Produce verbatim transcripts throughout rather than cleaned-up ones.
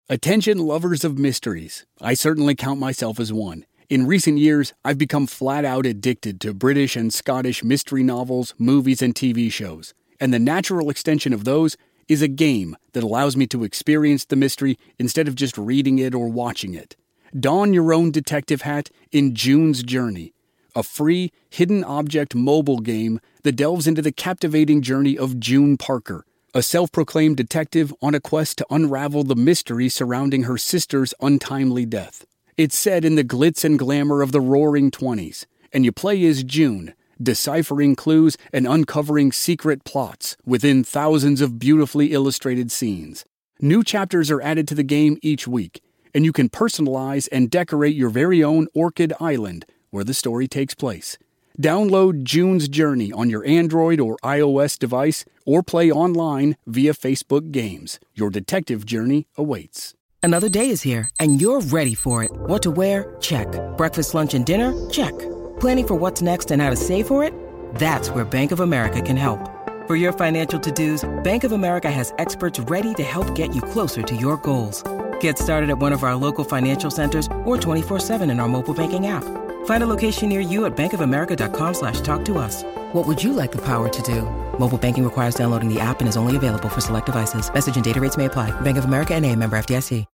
Attention lovers of mysteries. I certainly count myself as one. In recent years, I've become flat out addicted to British and Scottish mystery novels, movies, and T V shows. And the natural extension of those is a game that allows me to experience the mystery instead of just reading it or watching it. Don your own detective hat in June's Journey, a free, hidden object mobile game that delves into the captivating journey of June Parker, a self-proclaimed detective on a quest to unravel the mystery surrounding her sister's untimely death. It's set in the glitz and glamour of the Roaring Twenties, and you play as June, deciphering clues and uncovering secret plots within thousands of beautifully illustrated scenes. New chapters are added to the game each week, and you can personalize and decorate your very own Orchid Island, where the story takes place. Download June's Journey on your Android or iOS device, or play online via Facebook Games. Your detective journey awaits. Another day is here, and you're ready for it. What to wear? Check. Breakfast, lunch, and dinner? Check. Planning for what's next and how to save for it? That's where Bank of America can help. For your financial to-dos, Bank of America has experts ready to help get you closer to your goals. Get started at one of our local financial centers or twenty-four seven in our mobile banking app. Find a location near you at bankofamerica.com slash talk to us. What would you like the power to do? Mobile banking requires downloading the app and is only available for select devices. Message and data rates may apply. Bank of America N A, member F D I C.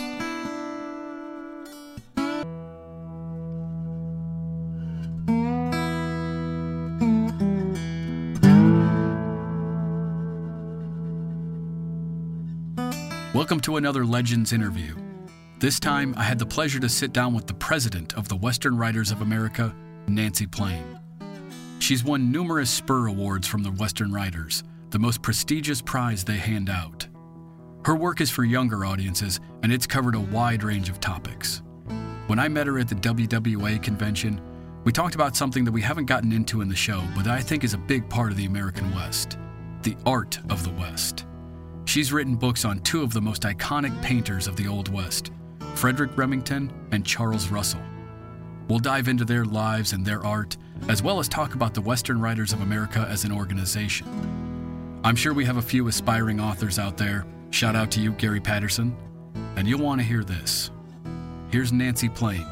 Welcome to another Legends interview. This time, I had the pleasure to sit down with the president of the Western Writers of America, Nancy Plain. She's won numerous Spur Awards from the Western Writers, the most prestigious prize they hand out. Her work is for younger audiences, and it's covered a wide range of topics. When I met her at the W W A convention, we talked about something that we haven't gotten into in the show, but that I think is a big part of the American West, the art of the West. She's written books on two of the most iconic painters of the Old West, Frederic Remington and Charles Russell. We'll dive into their lives and their art, as well as talk about the Western Writers of America as an organization. I'm sure we have a few aspiring authors out there. Shout out to you, Gary Patterson. And you'll want to hear this. Here's Nancy Plain.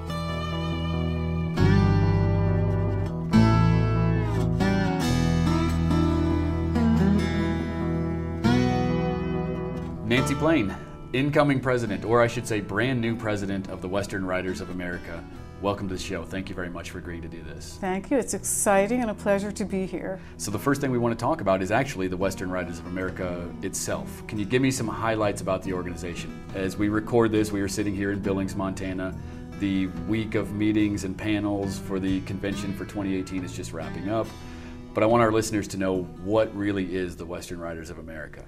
Nancy Plain, incoming president, or I should say brand new president of the Western Writers of America. Welcome to the show. Thank you very much for agreeing to do this. Thank you. It's exciting and a pleasure to be here. So the first thing we want to talk about is actually the Western Writers of America itself. Can you give me some highlights about the organization? As we record this, we are sitting here in Billings, Montana. The week of meetings and panels for the convention for twenty eighteen is just wrapping up. But I want our listeners to know what really is the Western Writers of America.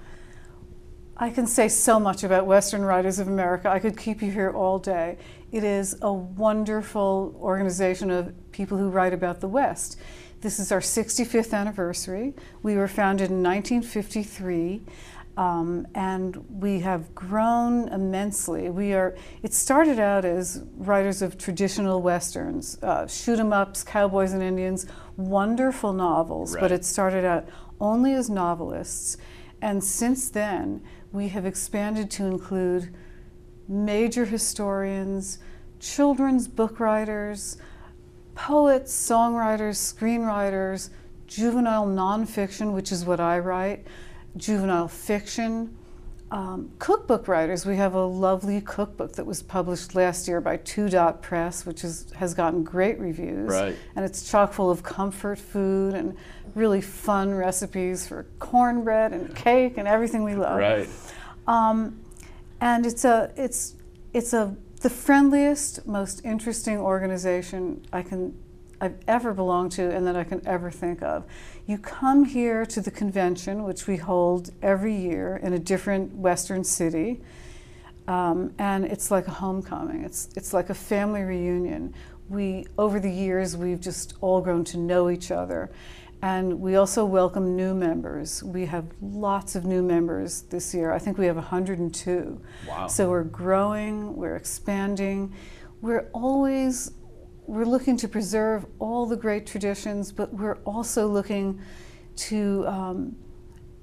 I can say so much about Western Writers of America. I could keep you here all day. It is a wonderful organization of people who write about the West. This is our sixty-fifth anniversary. We were founded in nineteen fifty-three, um, and we have grown immensely. We are. It started out as writers of traditional Westerns, uh, shoot-'em-ups, cowboys and Indians, wonderful novels, right. But it started out only as novelists. And since then, we have expanded to include major historians, children's book writers, poets, songwriters, screenwriters, juvenile nonfiction, which is what I write, juvenile fiction, um, cookbook writers. We have a lovely cookbook that was published last year by Two Dot Press, which is, has gotten great reviews. Right. And it's chock full of comfort food and really fun recipes for cornbread and cake and everything we love. Right. Um, and it's a it's it's a the friendliest, most interesting organization I can I've ever belonged to and that I can ever think of. You come here to the convention, which we hold every year in a different Western city, um, and it's like a homecoming. It's it's like a family reunion. We over the years we've just all grown to know each other. And we also welcome new members. We have lots of new members this year. I think we have one hundred two. Wow. So we're growing, we're expanding. We're always, we're looking to preserve all the great traditions, but we're also looking to um,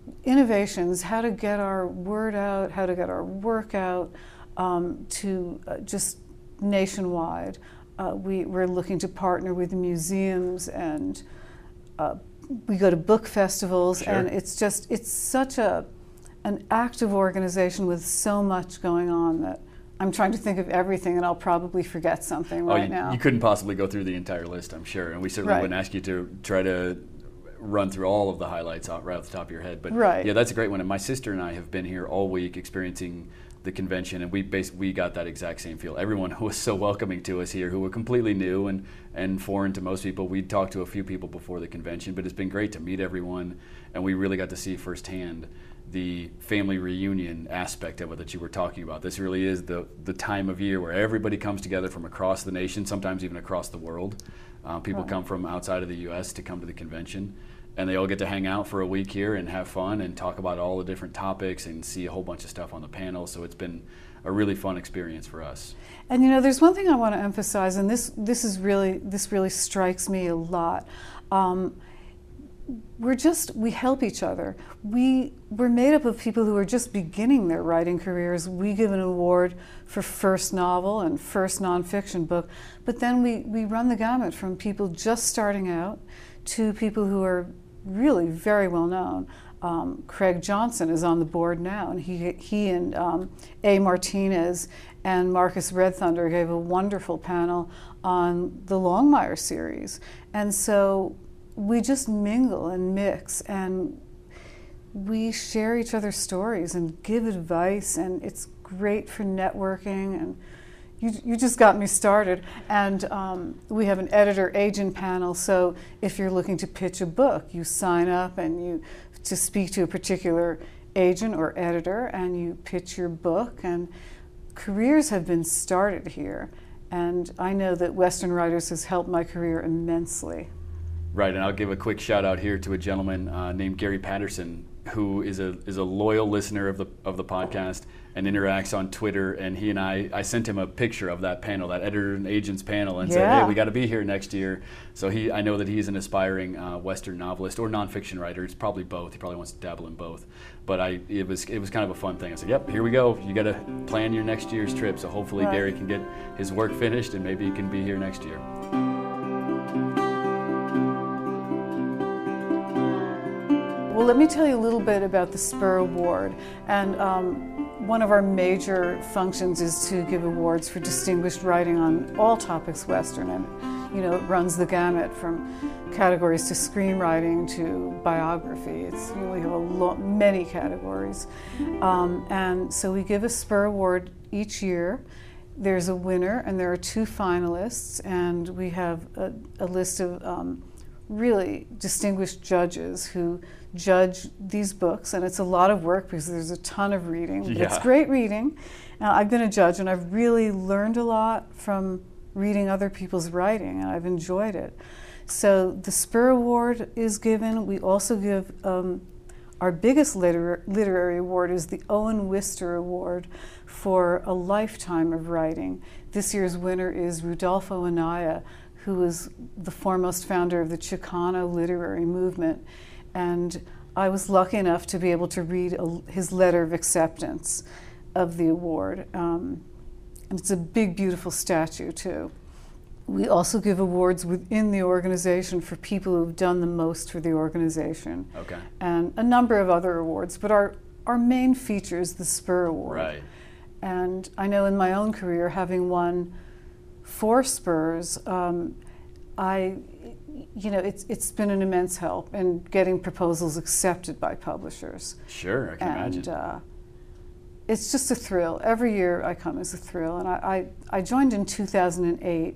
innovations, how to get our word out, how to get our work out um, to uh, just nationwide. Uh, we, we're looking to partner with museums, and uh, we go to book festivals, Sure. and it's just, it's such a an active organization with so much going on that I'm trying to think of everything, and I'll probably forget something right oh, you, now. You couldn't possibly go through the entire list, I'm sure, and we certainly Right. wouldn't ask you to try to run through all of the highlights off, right off the top of your head. But Right. yeah, that's a great one. And my sister and I have been here all week experiencing the convention, and we bas- we got that exact same feel. Everyone was so welcoming to us here, who were completely new and, and foreign to most people. We'd talked to a few people before the convention, but it's been great to meet everyone, and we really got to see firsthand the family reunion aspect of it that you were talking about. This really is the, the time of year where everybody comes together from across the nation, sometimes even across the world. Uh, people Right. come from outside of the U S to come to the convention, and they all get to hang out for a week here and have fun and talk about all the different topics and see a whole bunch of stuff on the panel. So it's been a really fun experience for us. And you know, there's one thing I want to emphasize, and this this is really this really strikes me a lot. Um, we're just we help each other. We we're made up of people who are just beginning their writing careers. We give an award for first novel and first nonfiction book, but then we we run the gamut from people just starting out to people who are really very well known. Um, Craig Johnson is on the board now, and he he and um, A. Martinez and Marcus Red Thunder gave a wonderful panel on the Longmire series, and so we just mingle and mix, and we share each other's stories and give advice, and it's great for networking. And you, you just got me started. And um, we have an editor-agent panel, so if you're looking to pitch a book, you sign up and you to speak to a particular agent or editor, and you pitch your book, and careers have been started here. And I know that Western Writers has helped my career immensely. Right, and I'll give a quick shout out here to a gentleman uh, named Gary Patterson, who is a is a loyal listener of the of the podcast and interacts on Twitter. And he and I, I sent him a picture of that panel, that editor and agents panel, and said, Yeah. "Hey, we got to be here next year." So he, I know that he's an aspiring uh, Western novelist or nonfiction writer. It's probably both. He probably wants to dabble in both. But I, it was it was kind of a fun thing. I said, "Yep, here we go. You got to plan your next year's trip." So hopefully Right. Gary can get his work finished, and maybe he can be here next year. Well, let me tell you a little bit about the Spur Award. And um, one of our major functions is to give awards for distinguished writing on all topics Western. And, you know, it runs the gamut from categories to screenwriting to biography. It's, you know, we have a lot, many categories. Um, and so we give a Spur Award each year. There's a winner, and there are two finalists, and we have a, a list of um, really distinguished judges who judge these books, and it's a lot of work because there's a ton of reading. But Yeah. It's great reading. Now, I've been a judge, and I've really learned a lot from reading other people's writing, and I've enjoyed it. So the Spur Award is given. We also give um, our biggest liter- literary award is the Owen Wister Award for a lifetime of writing. This year's winner is Rudolfo Anaya, who is the foremost founder of the Chicano literary movement. And I was lucky enough to be able to read a, his letter of acceptance of the award. Um, and it's a big, beautiful statue, too. We also give awards within the organization for people who have done the most for the organization. Okay. And a number of other awards, but our, our main feature is the Spur Award. Right. And I know in my own career, having won four Spurs, um, I, you know, it's it's been an immense help in getting proposals accepted by publishers. Sure, I can and, imagine. Uh, it's just a thrill. Every year I come as a thrill. And I, I, I joined in two thousand eight,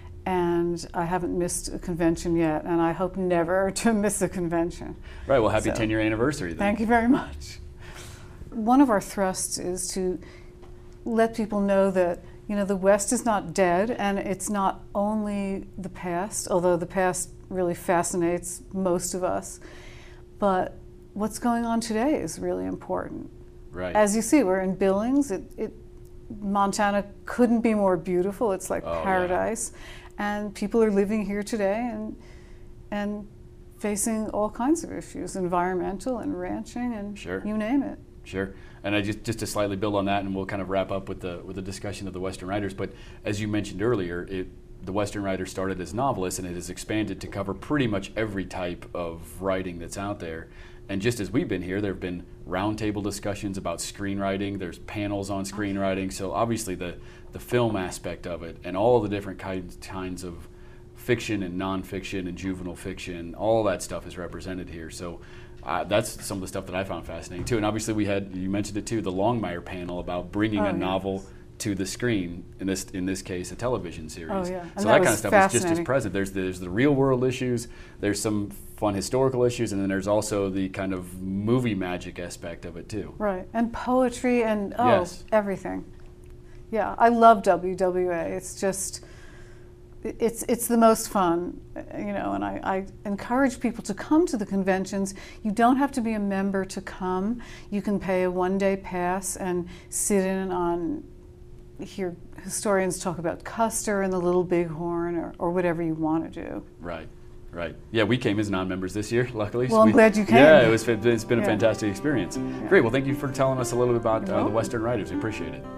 and I haven't missed a convention yet, and I hope never to miss a convention. Right, well, happy So, ten-year anniversary then. Thank you very much. One of our thrusts is to let people know that, you know, the West is not dead, and it's not only the past, although the past really fascinates most of us, but what's going on today is really important. Right. As you see, we're in Billings. It, it, Montana couldn't be more beautiful. It's like Oh, yeah. paradise. And people are living here today and, and facing all kinds of issues, environmental and ranching and Sure. you name it. Sure. And I just just to slightly build on that, and we'll kind of wrap up with the with the discussion of the Western writers. But as you mentioned earlier, it, the Western writers started as novelists, and it has expanded to cover pretty much every type of writing that's out there. And just as we've been here, there have been roundtable discussions about screenwriting. There's panels on screenwriting. So obviously the the film aspect of it, and all the different kinds kinds of fiction and nonfiction and juvenile fiction, all that stuff is represented here. So. Uh, that's some of the stuff that I found fascinating too. And obviously we had, you mentioned it too, the Longmire panel about bringing oh, a yes. novel to the screen, in this in this case a television series. Oh, yeah. And so that that, kind of stuff is just as present. There's there's the real world issues, there's some fun historical issues, and then there's also the kind of movie magic aspect of it too. Right, and poetry and oh, Yes. everything. Yeah, I love W W A. It's just, it's it's the most fun, you know, and I, I encourage people to come to the conventions. You don't have to be a member to come. You can pay a one-day pass and sit in on, hear historians talk about Custer and the Little Bighorn, or, or whatever you want to do. Right, right. Yeah, we came as non-members this year, luckily. Well, I'm we, glad you came. Yeah, it was, it's been a Yeah. fantastic experience. Yeah. Great, well thank you for telling us a little bit about You're uh, the welcome. Western writers. We appreciate it.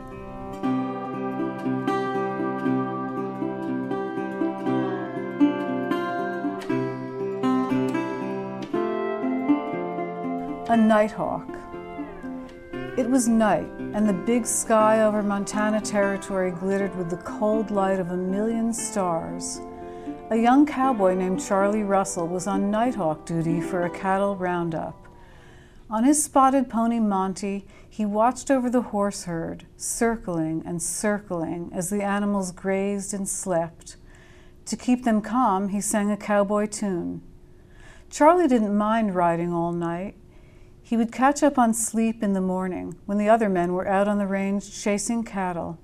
A nighthawk. It was night, and the big sky over Montana Territory glittered with the cold light of a million stars. A young cowboy named Charlie Russell was on nighthawk duty for a cattle roundup. On his spotted pony Monty, he watched over the horse herd, circling and circling as the animals grazed and slept. To keep them calm, he sang a cowboy tune. Charlie didn't mind riding all night. He would catch up on sleep in the morning when the other men were out on the range chasing cattle.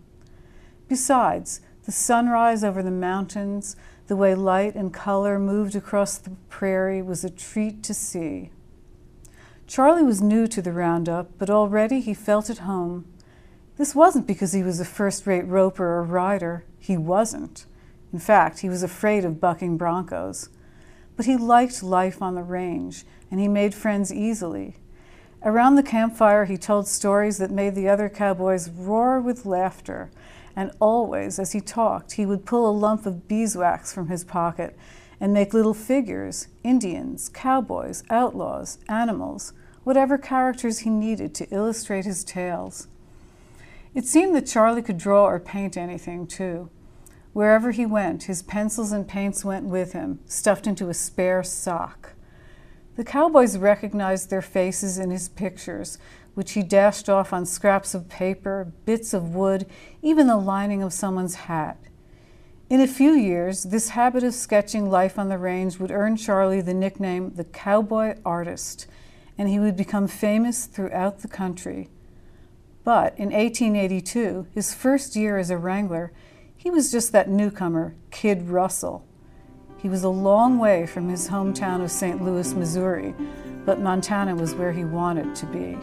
Besides, the sunrise over the mountains, the way light and color moved across the prairie, was a treat to see. Charlie was new to the roundup, but already he felt at home. This wasn't because he was a first-rate roper or rider. He wasn't. In fact, he was afraid of bucking bronchos. But he liked life on the range, and he made friends easily. Around the campfire, he told stories that made the other cowboys roar with laughter. And always, as he talked, he would pull a lump of beeswax from his pocket and make little figures, Indians, cowboys, outlaws, animals, whatever characters he needed to illustrate his tales. It seemed that Charlie could draw or paint anything, too. Wherever he went, his pencils and paints went with him, stuffed into a spare sock. The cowboys recognized their faces in his pictures, which he dashed off on scraps of paper, bits of wood, even the lining of someone's hat. In a few years, this habit of sketching life on the range would earn Charlie the nickname the Cowboy Artist, and he would become famous throughout the country. But in eighteen eighty-two, his first year as a wrangler, he was just that newcomer, Kid Russell. He was a long way from his hometown of Saint Louis, Missouri, but Montana was where he wanted to be.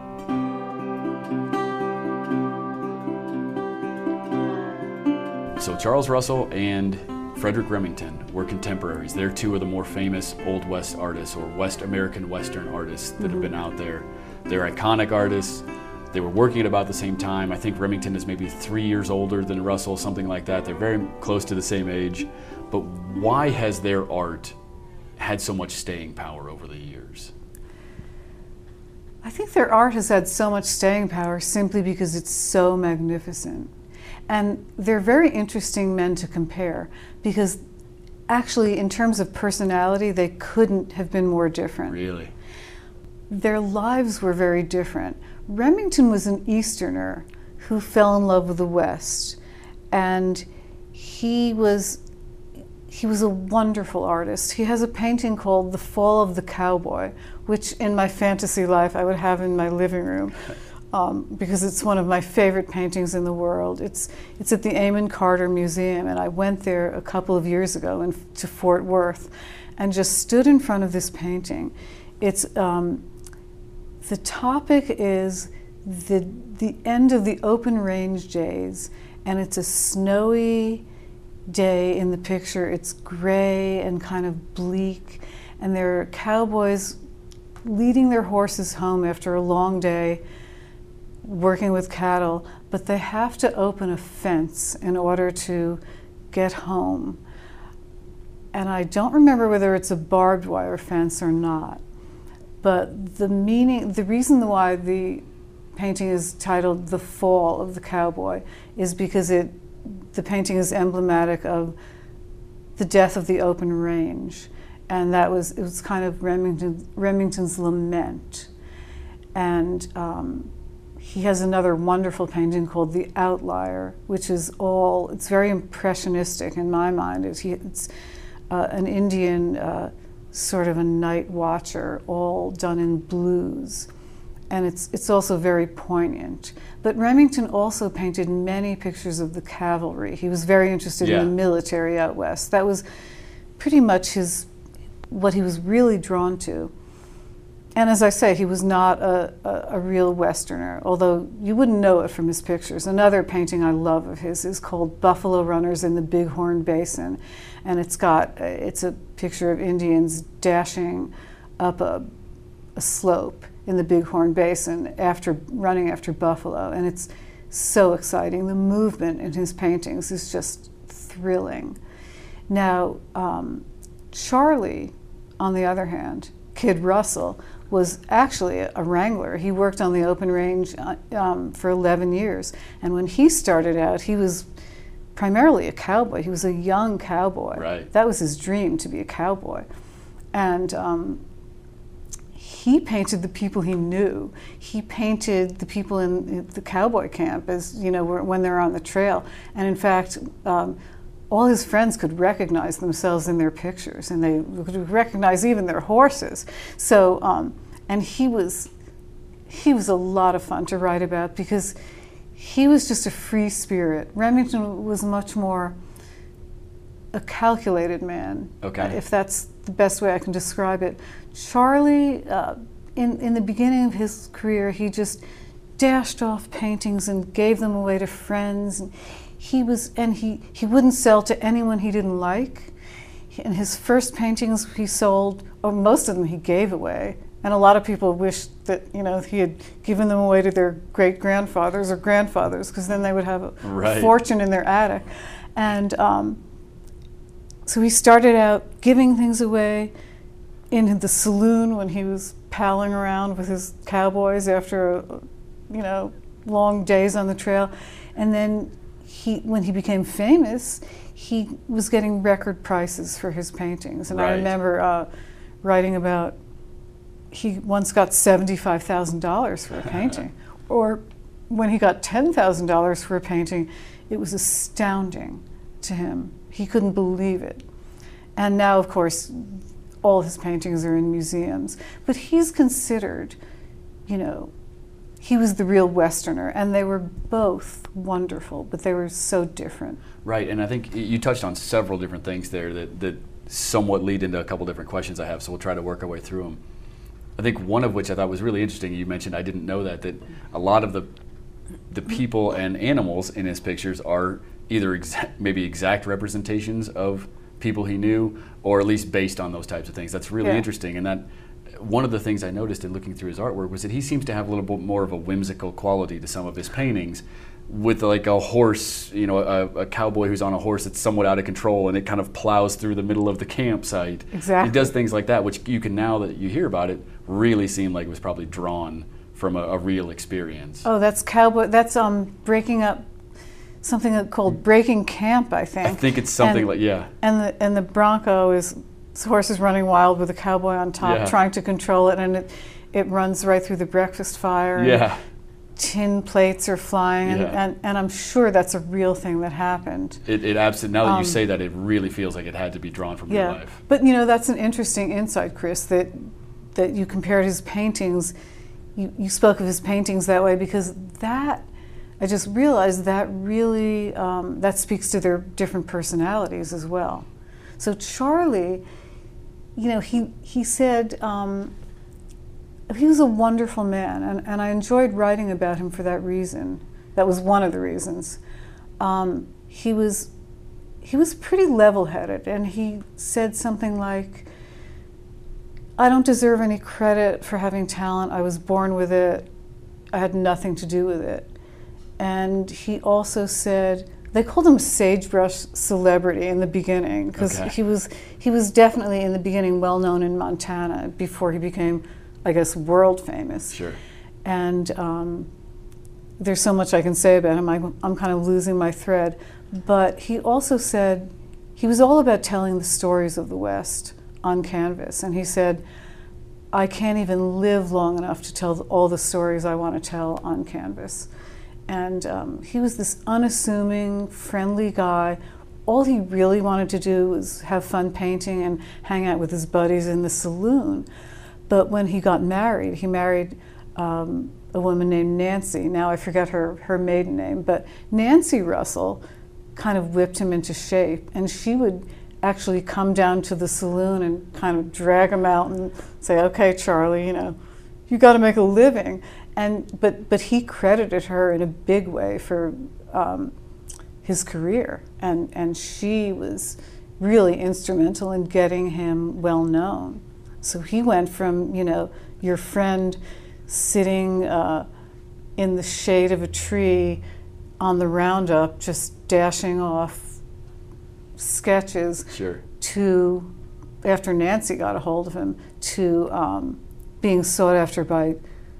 So Charles Russell and Frederic Remington were contemporaries. They're two of the more famous Old West artists, or West American Western artists that mm-hmm. have been out there. They're iconic artists. They were working at about the same time. I think Remington is maybe three years older than Russell, something like that. They're very close to the same age. But why has their art had so much staying power over the years? I think their art has had so much staying power simply because it's so magnificent. And they're very interesting men to compare because actually, in terms of personality, they couldn't have been more different. Really? Their lives were very different. Remington was an Easterner who fell in love with the West, and he was he was a wonderful artist. He has a painting called The Fall of the Cowboy, which in my fantasy life I would have in my living room um, because it's one of my favorite paintings in the world. It's it's at the Amon Carter Museum, and I went there a couple of years ago in, to Fort Worth and just stood in front of this painting. It's um, the topic is the the end of the open range days, and it's a snowy day in the picture. It's gray and kind of bleak, and there are cowboys leading their horses home after a long day working with cattle, but they have to open a fence in order to get home. And I don't remember whether it's a barbed wire fence or not, but the meaning, the reason why the painting is titled The Fall of the Cowboy is because it, the painting is emblematic of the death of the open range. And that was, it was kind of Remington, Remington's lament. And um, he has another wonderful painting called The Outlier, which is all, it's very impressionistic in my mind. It's, it's uh, an Indian uh, sort of a night watcher, all done in blues. And it's, it's also very poignant. But Remington also painted many pictures of the cavalry. He was very interested yeah. in the military out west. That was pretty much his, what he was really drawn to. And as I say, he was not a, a, a real Westerner, although you wouldn't know it from his pictures. Another painting I love of his is called Buffalo Runners in the Bighorn Basin. And it's got, it's a picture of Indians dashing up a, a slope in the Bighorn Basin after running after buffalo. And it's so exciting. The movement in his paintings is just thrilling. Now, um, Charlie, on the other hand, Kid Russell, was actually a wrangler. He worked on the open range um, for eleven years. And when he started out, he was primarily a cowboy. He was a young cowboy. Right. That was his dream, to be a cowboy. And um, he painted the people he knew. He painted the people in the cowboy camp, as you know, when they're on the trail. And in fact, um, all his friends could recognize themselves in their pictures, and they could recognize even their horses. So, um, and he was, he was a lot of fun to write about because he was just a free spirit. Remington was much more a calculated man, okay. if that's the best way I can describe it. Charlie, uh, in, in the beginning of his career, he just dashed off paintings and gave them away to friends. And he was, and he, he wouldn't sell to anyone he didn't like. And his first paintings he sold, or most of them he gave away. And a lot of people wish that, you know, he had given them away to their great-grandfathers or grandfathers, because then they would have a right. fortune in their attic. And um, so he started out giving things away in the saloon when he was palling around with his cowboys after, a, you know, long days on the trail. And then he, when he became famous, he was getting record prices for his paintings. And right. I remember uh, writing about, he once got seventy-five thousand dollars for a painting. Or when he got ten thousand dollars for a painting, it was astounding to him. He couldn't believe it. And now, of course, all his paintings are in museums. But he's considered, you know, he was the real Westerner, and they were both wonderful, but they were so different. Right, and I think you touched on several different things there that, that somewhat lead into a couple different questions I have, so we'll try to work our way through them. I think one of which I thought was really interesting, you mentioned, I didn't know that, that a lot of the the people and animals in his pictures are either exa- maybe exact representations of people he knew, or at least based on those types of things. That's really yeah. interesting, and that one of the things I noticed in looking through his artwork was that he seems to have a little bit more of a whimsical quality to some of his paintings, with like a horse, you know, a, a cowboy who's on a horse that's somewhat out of control, and it kind of plows through the middle of the campsite. Exactly. He does things like that, which you can, now that you hear about it, really seem like it was probably drawn from a, a real experience. Oh, that's cowboy. That's um breaking up, something called breaking camp, I think. I think it's something and, like yeah. And the and the Bronco is this horse is running wild with a cowboy on top, Yeah. trying to control it, and it it runs right through the breakfast fire. Yeah. Tin plates are flying, and, Yeah. and, and I'm sure that's a real thing that happened. It, it absolutely. Now that Um, you say that, it really feels like it had to be drawn from Yeah, real life. but you know, that's an interesting insight, Chris, that that you compared his paintings, you, you spoke of his paintings that way, because that, I just realized that really, um, that speaks to their different personalities as well. So Charlie, you know, he, he said, um, he was a wonderful man, and, and I enjoyed writing about him for that reason. That was one of the reasons. Um, he was he was pretty level-headed, and he said something like, I don't deserve any credit for having talent. I was born with it. I had nothing to do with it. And he also said, they called him a sagebrush celebrity in the beginning because Okay. he was he was definitely in the beginning well known in Montana before he became, I guess, world famous. Sure. And um, there's so much I can say about him. I'm, I'm kind of losing my thread. But he also said he was all about telling the stories of the West on canvas. And he said, I can't even live long enough to tell all the stories I want to tell on canvas. And um, he was this unassuming, friendly guy. All he really wanted to do was have fun painting and hang out with his buddies in the saloon. But when he got married, he married um, a woman named Nancy. Now I forget her, her maiden name, but Nancy Russell kind of whipped him into shape. And she would actually come down to the saloon and kind of drag him out and say, okay, Charlie, you know, you got to make a living. And but but he credited her in a big way for um, his career, and and she was really instrumental in getting him well known. So he went from, you know, your friend sitting uh, in the shade of a tree on the roundup, just dashing off sketches, Sure. to, after Nancy got a hold of him, to um, being sought after by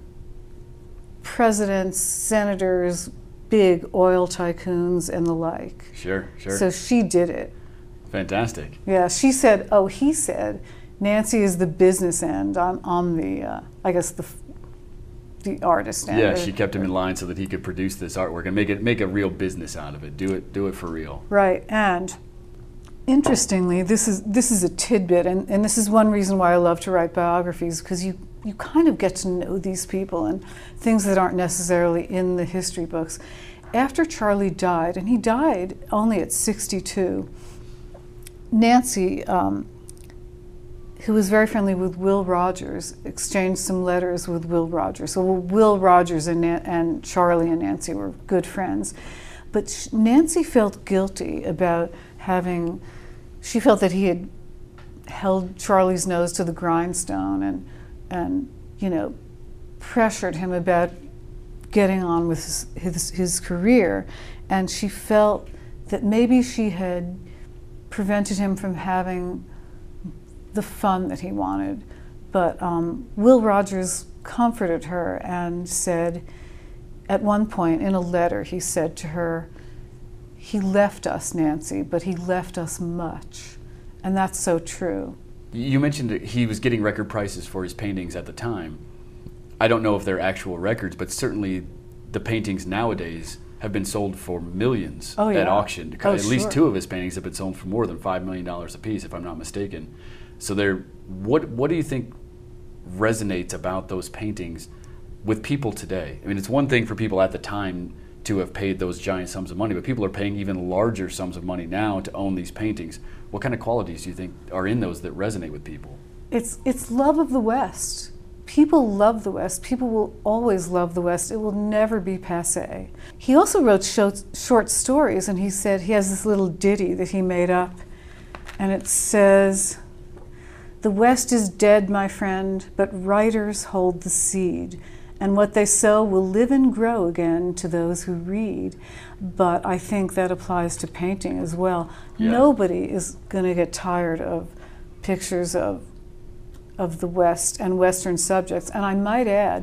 presidents, senators, big oil tycoons, and the like. Sure, sure. So she did it. Fantastic. Yeah, she said, oh, he said, Nancy is the business end. I'm, I'm the, uh, I guess, the the artist end. Yeah, or- she kept him in line so that he could produce this artwork and make it make a real business out of it. Do it, do it for real. Right, and interestingly, this is this is a tidbit, and, and this is one reason why I love to write biographies, because you, you kind of get to know these people and things that aren't necessarily in the history books. After Charlie died, and he died only at sixty-two, Nancy, um, who was very friendly with Will Rogers, exchanged some letters with Will Rogers. So Will Rogers and, Nan- and Charlie and Nancy were good friends. But sh- Nancy felt guilty about having, she felt that he had held Charlie's nose to the grindstone and, and you know, pressured him about getting on with his, his, his career. And she felt that maybe she had prevented him from having the fun that he wanted. But um, Will Rogers comforted her and said, at one point in a letter, he said to her, he left us, Nancy, but he left us much. And that's so true. You mentioned that he was getting record prices for his paintings at the time. I don't know if they're actual records, but certainly the paintings nowadays have been sold for millions Oh, yeah. at auction. Oh, at least sure. two of his paintings have been sold for more than five million dollars a piece, if I'm not mistaken. So they're, what, what do you think resonates about those paintings with people today? I mean, it's one thing for people at the time to have paid those giant sums of money, but people are paying even larger sums of money now to own these paintings. What kind of qualities do you think are in those that resonate with people? It's, it's love of the West. People love the West. People will always love the West. It will never be passé. He also wrote short, short stories, and he said he has this little ditty that he made up, and it says, "The West is dead, my friend, but writers hold the seed, and what they sow will live and grow again to those who read." But I think that applies to painting as well. Yeah. Nobody is going to get tired of pictures of of the West and Western subjects. And I might add,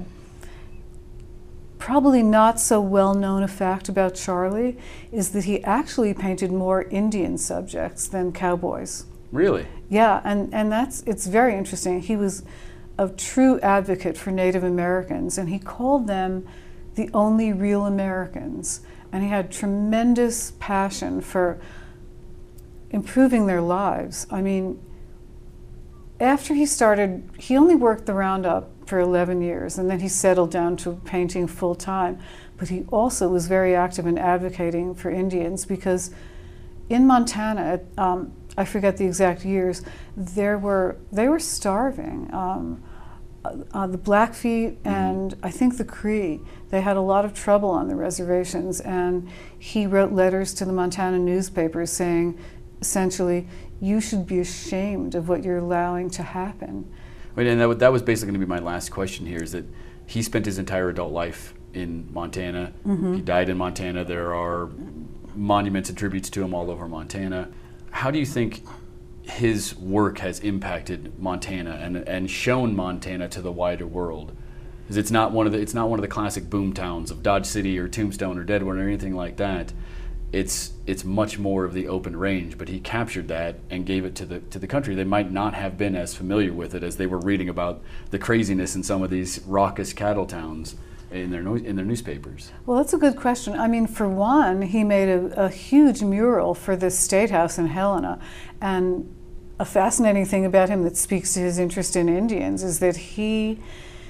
probably not so well known a fact about Charlie is that he actually painted more Indian subjects than cowboys. Really? Yeah, and, and that's, it's very interesting. He was a true advocate for Native Americans, and he called them the only real Americans. And he had tremendous passion for improving their lives. I mean, after he started, he only worked the Roundup for eleven years, and then he settled down to painting full time. But he also was very active in advocating for Indians, because in Montana, um, I forget the exact years, there were they were starving. Um, uh, the Blackfeet and I think the Cree, they had a lot of trouble on the reservations, and he wrote letters to the Montana newspapers saying, essentially, you should be ashamed of what you're allowing to happen. I mean, and that, that was basically going to be my last question here, is that he spent his entire adult life in Montana. Mm-hmm. He died in Montana. There are monuments and tributes to him all over Montana. How do you think his work has impacted Montana and and shown Montana to the wider world? Because it's not one of the it's not one of the classic boom towns of Dodge City or Tombstone or Deadwood or anything like that. It's it's much more of the open range, but he captured that and gave it to the to the country. They might not have been as familiar with it as they were reading about the craziness in some of these raucous cattle towns in their in their newspapers. Well, that's a good question. I mean, for one, he made a, a huge mural for the State House in Helena, and a fascinating thing about him that speaks to his interest in Indians is that he,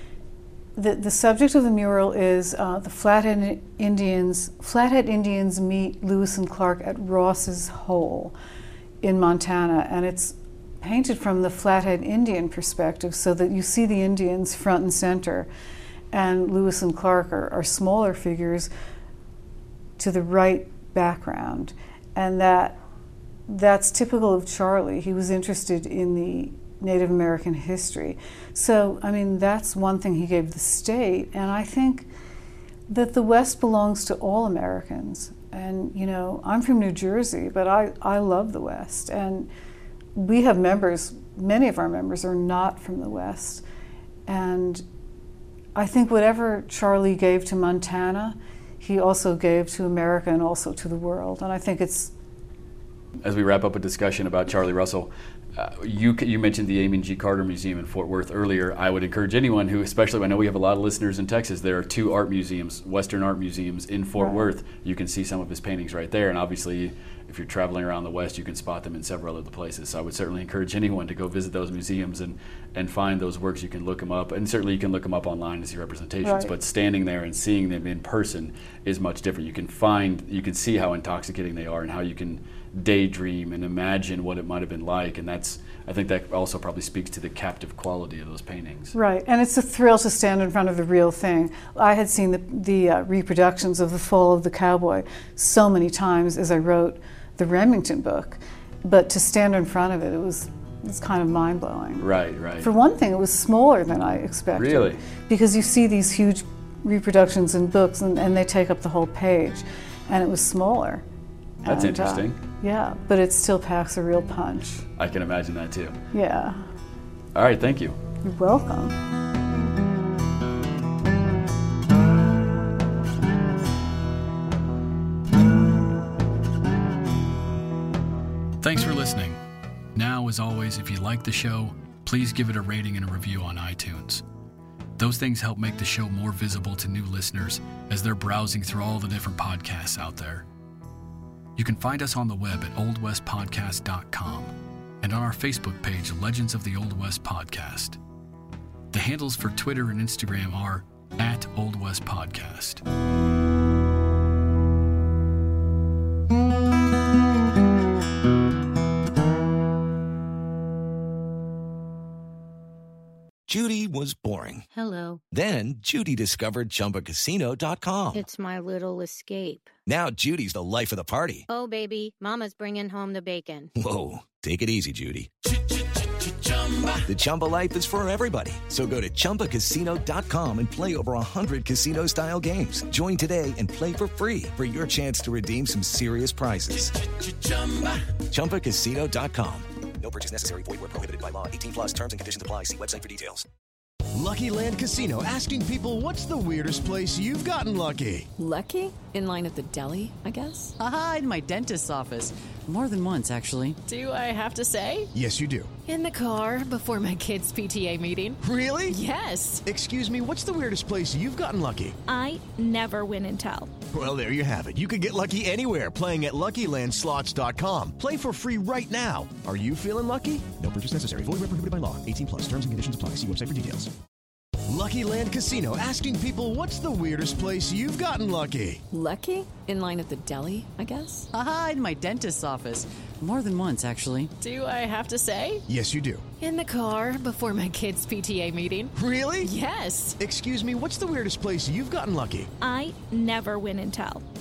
the, the subject of the mural is uh, the Flathead Indians, Flathead Indians meet Lewis and Clark at Ross's Hole in Montana, and it's painted from the Flathead Indian perspective so that you see the Indians front and center, and Lewis and Clark are, are smaller figures to the right background, and that that's typical of Charlie. He was interested in the Native American history. So, I mean, that's one thing he gave the state, and I think that the West belongs to all Americans. And, you know, I'm from New Jersey, but I, I love the West. And we have members, many of our members are not from the West. And I think whatever Charlie gave to Montana, he also gave to America and also to the world. And I think it's As we wrap up a discussion about Charlie Russell, uh, you you mentioned the Amon G. Carter Museum in Fort Worth earlier. I would encourage anyone who, especially I know we have a lot of listeners in Texas, there are two art museums, Western art museums in Fort Right. Worth. You can see some of his paintings right there, and obviously if you're traveling around the West, you can spot them in several other places. So I would certainly encourage anyone to go visit those museums and, and find those works. You can look them up, and certainly you can look them up online to see representations, Right. but standing there and seeing them in person is much different. You can find, you can see how intoxicating they are and how you can daydream and imagine what it might have been like, and that's, I think that also probably speaks to the captive quality of those paintings. right, and it's a thrill to stand in front of the real thing. I had seen the, the uh, reproductions of The Fall of the Cowboy so many times as I wrote the Remington book, but to stand in front of it, it was, it was kind of mind-blowing. Right, right. For one thing, it was smaller than I expected. Really? Because you see these huge reproductions in books, and, and they take up the whole page, and it was smaller. That's And, uh, interesting. yeah, but it still packs a real punch. I can imagine that too. Yeah. All right, thank you. You're welcome. Thanks for listening. Now, as always, if you like the show, please give it a rating and a review on iTunes. Those things help make the show more visible to new listeners as they're browsing through all the different podcasts out there. You can find us on the web at old west podcast dot com and on our Facebook page, Legends of the Old West Podcast. The handles for Twitter and Instagram are at Old West Podcast. Judy was boring. Hello. Then Judy discovered Chumba Casino dot com. It's my little escape. Now Judy's the life of the party. Oh, baby, mama's bringing home the bacon. Whoa, take it easy, Judy. The Chumba life is for everybody. So go to Chumba Casino dot com and play over one hundred casino-style games. Join today and play for free for your chance to redeem some serious prizes. Chumba Casino dot com. No purchase necessary. Void where prohibited by law. eighteen plus terms and conditions apply. See website for details. Lucky Land Casino, asking people, what's the weirdest place you've gotten lucky? Lucky? In line at the deli, I guess? Aha, in my dentist's office. More than once, actually. Do I have to say? Yes, you do. In the car before my kids' P T A meeting. Really? Yes. Excuse me, what's the weirdest place you've gotten lucky? I never win and tell. Well, there you have it. You can get lucky anywhere, playing at Lucky Land Slots dot com. Play for free right now. Are you feeling lucky? No purchase necessary. Void where prohibited by law. eighteen plus. Terms and conditions apply. See website for details. Lucky Land Casino, asking people, what's the weirdest place you've gotten lucky? Lucky? In line at the deli, I guess? Aha, in my dentist's office. More than once, actually. Do I have to say? Yes, you do. In the car before my kids' P T A meeting. Really? Yes. Excuse me, what's the weirdest place you've gotten lucky? I never win and tell.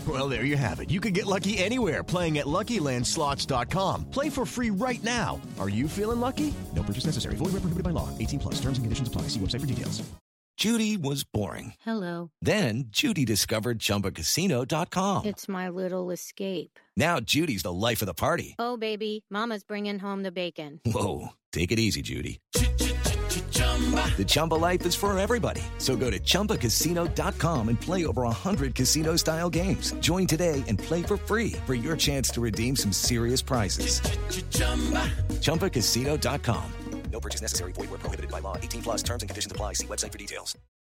Well, there you have it. You can get lucky anywhere, playing at Lucky Land Slots dot com. Play for free right now. Are you feeling lucky? No purchase necessary. Void where prohibited by law. eighteen plus. Terms and conditions apply. See website for details. Judy was boring. Hello. Then Judy discovered Chumba Casino dot com. It's my little escape. Now Judy's the life of the party. Oh, baby, mama's bringing home the bacon. Whoa, take it easy, Judy. The Chumba life is for everybody. So go to Chumba Casino dot com and play over one hundred casino-style games. Join today and play for free for your chance to redeem some serious prizes. Chumba Casino dot com. No purchase necessary. Void where prohibited by law. eighteen plus terms and conditions apply. See website for details.